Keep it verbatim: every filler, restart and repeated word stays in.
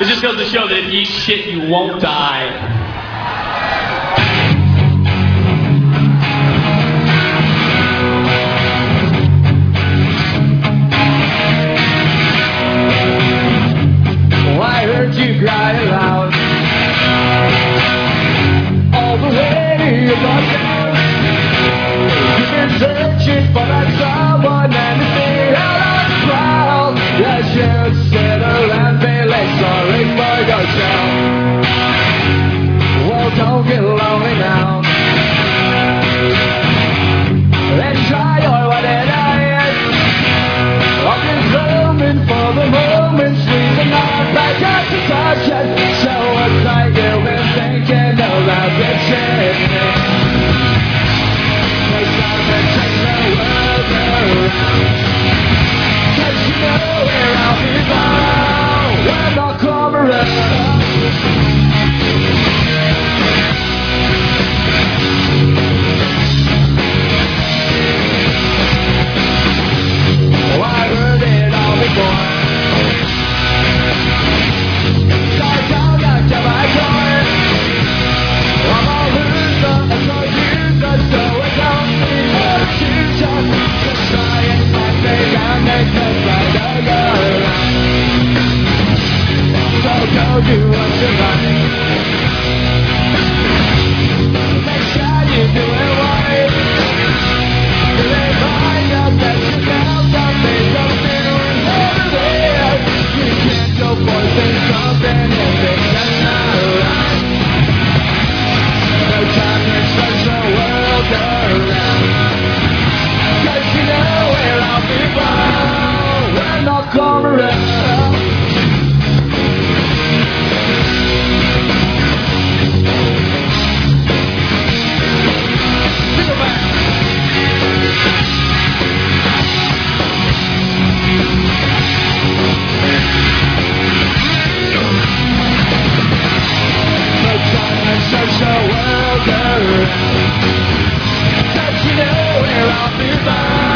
It just goes to show that if you eat shit, you won't die. You cry aloud all the way to your bus house. You've been searching for that someone and to see out on the crowd. You should sit around feeling sorry for yourself. Well, don't get lonely now and try your what it is. I've been filming for the moments reason not back at the touch it. So what's like you've been thinking about this shit? Cause I've been taking the world around. Cause you know where I'll be found when I come around. Oh, I heard it all before. Start down back to my door. I'm a loser, a co-user, so I don't need more future. Just try and find me and make me find a girl. So go do what you like. Make sure you do it right. Remind us that you found something, something worth everything. You can't go forcing something if it's just not right. No time to search the world around. Cause you know where I'll be found when I come around. Search the world around. Don't you know where I'll be found?